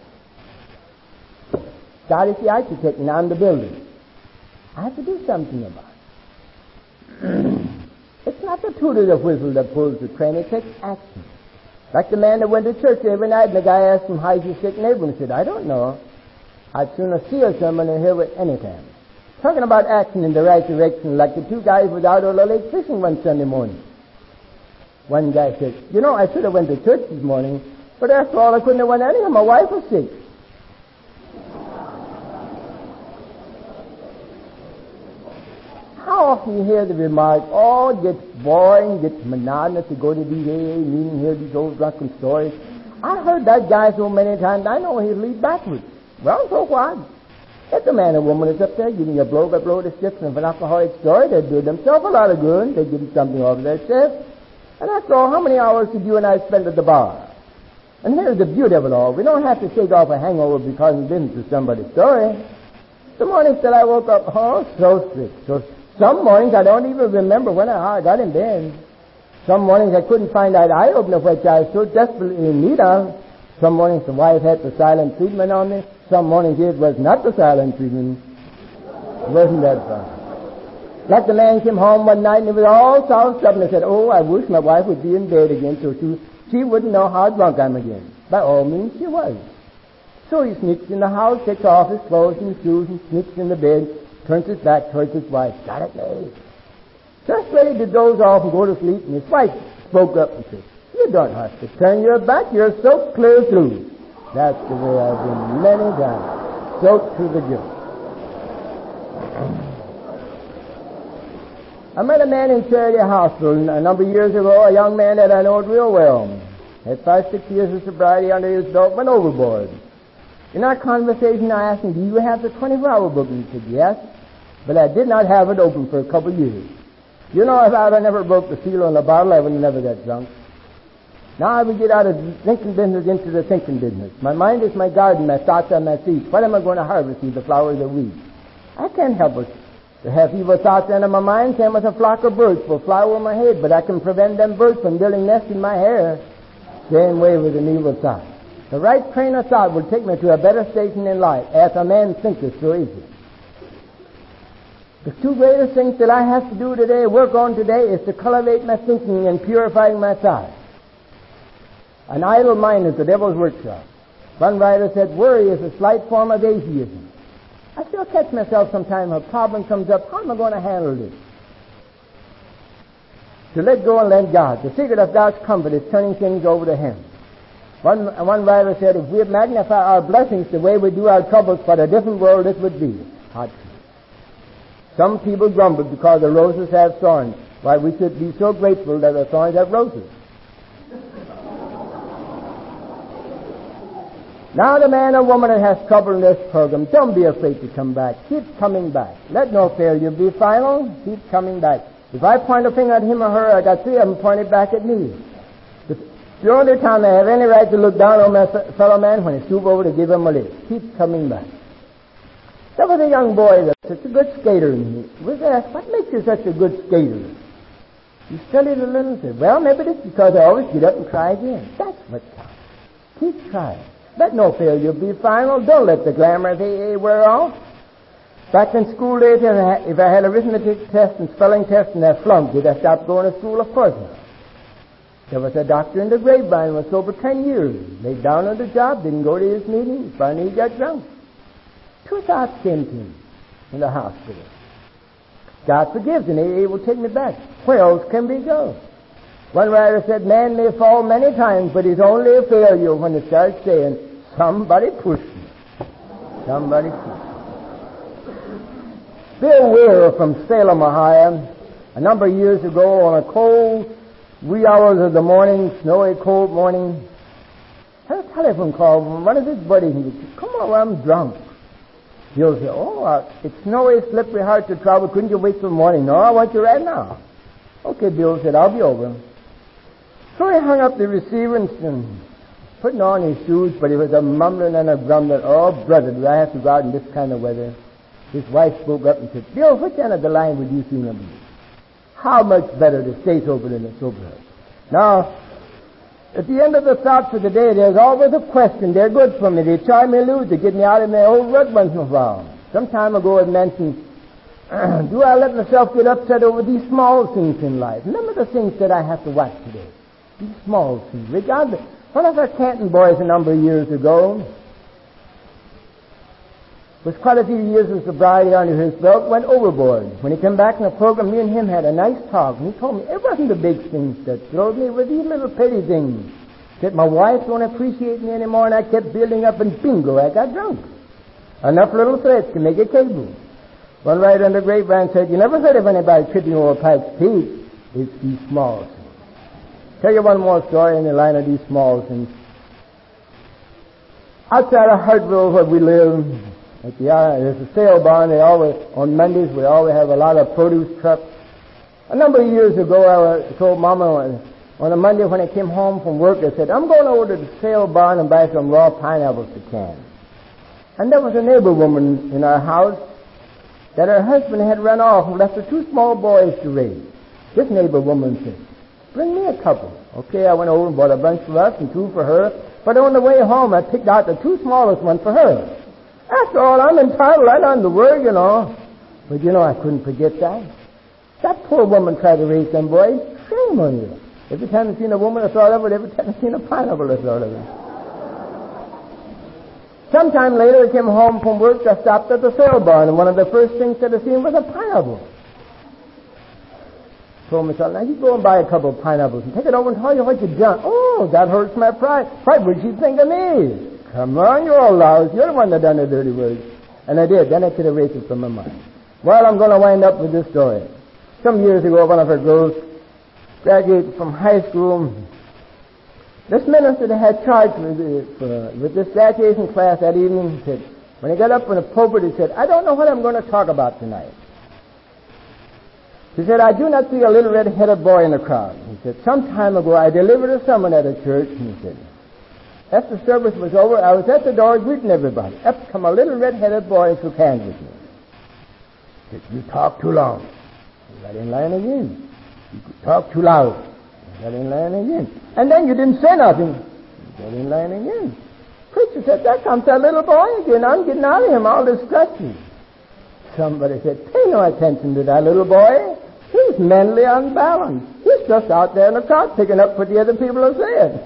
God is the architect and I'm the builder. I have to do something about it. It's not the toot of the whistle that pulls the train, it takes action. Like the man that went to church every night and the guy asked him, how's your sick neighbor? And he said, I don't know. I'd sooner see a sermon than hear it any time. Talking about action in the right direction, like the two guys was out on the lake fishing one Sunday morning. One guy said, you know, I should have went to church this morning, but after all, I couldn't have went anyhow. My wife was sick. How often you hear the remark, oh, it gets boring, gets monotonous to go to these AA meetings, hear these old drunken stories. I heard that guy so many times, I know he'd lead backwards. Well, so what? If the man or woman is up there giving you a blow-by-blow description of an alcoholic story, they'd do themselves a lot of good. They'd give them something off their chest. And after all, how many hours did you and I spend at the bar? And here's the beauty of it all. We don't have to shake off a hangover because we listened to somebody's story. The mornings that I woke up, oh, so sick. So some mornings I don't even remember how I got in bed. Some mornings I couldn't find that eye opener which I was so desperately in need of. Some mornings the wife had the silent treatment on me. Some mornings it was not the silent treatment. Wasn't that fun? Like the man came home one night and he was all soused up and he said, oh, I wish my wife would be in bed again so she wouldn't know how drunk I'm again. By all means, she was. So he sneaks in the house, takes off his clothes and shoes and sneaks in the bed, turns his back towards his wife. Got it made. Just ready to doze off and go to sleep, and his wife spoke up and said, you don't have to turn your back, you're soaked clear through. That's the way I've been many times, soaked to the gill. I met a man in Charity Hospital a number of years ago, a young man that I know real well. Had 5-6 years of sobriety under his belt, went overboard. In our conversation, I asked him, do you have the 24-hour book? And he said, yes, but I did not have it open for a couple of years. You know, if I had never broke the seal on the bottle, I would never got drunk. Now I would get out of the thinking business into the thinking business. My mind is my garden, my thoughts are my seeds. What am I going to harvest with the flowers or weeds? I can't help it. To have evil thoughts enter my mind, same as a flock of birds will fly over my head, but I can prevent them birds from building nests in my hair. Same way with an evil thought. The right train of thought will take me to a better station in life. As a man thinketh, so is he. The two greatest things that I have to do today, work on today, is to cultivate my thinking and purifying my thoughts. An idle mind is the devil's workshop. One writer said, worry is a slight form of atheism. I still catch myself sometime, a problem comes up, how am I going to handle this? To let go and let God. The secret of God's comfort is turning things over to Him. One writer said, if we magnify our blessings the way we do our troubles, what a different world this would be. Hot. Some people grumble because the roses have thorns. Why, we should be so grateful that the thorns have roses. Now the man or woman that has trouble in this program, don't be afraid to come back. Keep coming back. Let no failure be final. Keep coming back. If I point a finger at him or her, I got three of them pointed back at me. The only time I have any right to look down on my fellow man when I stoop over to give him a lift. Keep coming back. There was a young boy that's such a good skater. And he was asked, what makes you such a good skater? He studied a little and said, well, maybe it's because I always get up and try again. That's what counts. Keep trying. Let no failure be final. Don't let the glamour of AA wear off. Back in school days, if I had a arithmetic test and spelling test and I flunked, did I stop going to school? Of course not. There was a doctor in the Grapevine, was sober 10 years. Laid down on the job, didn't go to his meeting. Finally he got drunk. Two thoughts came to him in the hospital. God forgives and AA will take me back. Where else can we go? One writer said, man may fall many times, but he's only a failure when he starts saying, somebody pushed me. Somebody pushed me. Bill Weir from Salem, Ohio, a number of years ago on a cold, wee hours of the morning, snowy, cold morning, had a telephone call from one of his buddies. He said, come over, I'm drunk. Bill said, it's snowy, slippery, hard to travel. Couldn't you wait till morning? No, I want you right now. Okay, Bill said, I'll be over. So he hung up the receiver and putting on his shoes, but he was a mumbling and a grumbling. Oh, brother, do I have to go out in this kind of weather? His wife spoke up and said, Bill, which end of the line would you sooner be? How much better to stay sober than to sober up? Now, at the end of the thoughts of the day, there's always a question. They're good for me. They try me loose. They get me out of my old rut once in a while. Some time ago I mentioned, do I let myself get upset over these small things in life? Remember the things that I have to watch today. These small things. Regardless. One of our Canton boys a number of years ago, with quite a few years of sobriety under his belt, went overboard. When he came back in the program, me and him had a nice talk. And he told me it wasn't the big things that thrilled me, it was these little petty things. That my wife don't appreciate me anymore, and I kept building up, and bingo, I got drunk. Enough little threats to make a cable. One writer on the Grapevine said, you never heard of anybody tripping over Pike's Peak. It's these small things. Tell you one more story in the line of these small things. Outside of Hartville, where we live, there's a sale barn. On Mondays, we always have a lot of produce trucks. A number of years ago, I told Mama on a Monday when I came home from work, I said, I'm going over to the sale barn and buy some raw pineapples to can. And there was a neighbor woman in our house that her husband had run off and left her two small boys to raise. This neighbor woman said, bring me a couple. Okay, I went over and bought a bunch for us and two for her. But on the way home, I picked out the two smallest ones for her. After all, I'm entitled. I learned the word, you know. But, I couldn't forget that. That poor woman tried to raise them boys. Shame on you. Every time I seen a woman, I thought of it. Every time I seen a pineapple, I thought of it. Sometime later, I came home from work. I stopped at the sale barn, and one of the first things that I seen was a pineapple. Told myself, now you go and buy a couple of pineapples and take it over and tell you what you've done. Oh, that hurts my pride. What would she think of me? Come on, you're all lousy. You're the one that done the dirty work. And I did. Then I could erase it from my mind. Well, I'm going to wind up with this story. Some years ago, one of our girls graduated from high school. This minister that had charge with this graduation class that evening said, when he got up in the pulpit, he said, I don't know what I'm going to talk about tonight. He said, I do not see a little red-headed boy in the crowd. He said, some time ago, I delivered a sermon at a church, and he said, after the service was over, I was at the door greeting everybody. Up come a little red-headed boy and shook hands with me. He said, you talk too long. I got in line again. You talk too loud. I got in line again. And then you didn't say nothing. You got in line again. Preacher said, there comes that little boy again. I'm getting out of him, all distracted. Somebody said, pay no attention to that little boy. He's mentally unbalanced. He's just out there in the crowd picking up what the other people are saying.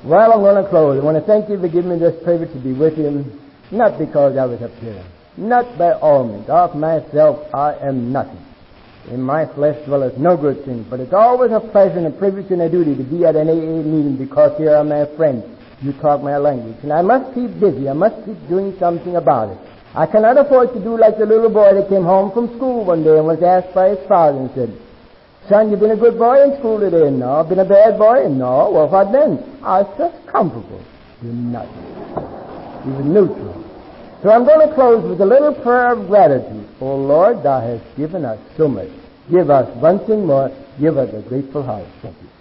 Well, I'm going to close. I want to thank you for giving me this privilege to be with you, not because I was up here, not by all means. Of myself, I am nothing. In my flesh dwelleth no good thing, but it's always a pleasure and a privilege and a duty to be at an AA meeting because here are my friends. You talk my language. And I must keep busy. I must keep doing something about it. I cannot afford to do like the little boy that came home from school one day and was asked by his father and said, "Son, you've been a good boy in school today." "No." "Been a bad boy?" "No." "Well, what then?" "I was just comfortable." You're nuts. He was neutral. So I'm going to close with a little prayer of gratitude. Oh Lord, thou hast given us so much. Give us one thing more. Give us a grateful heart. Thank you.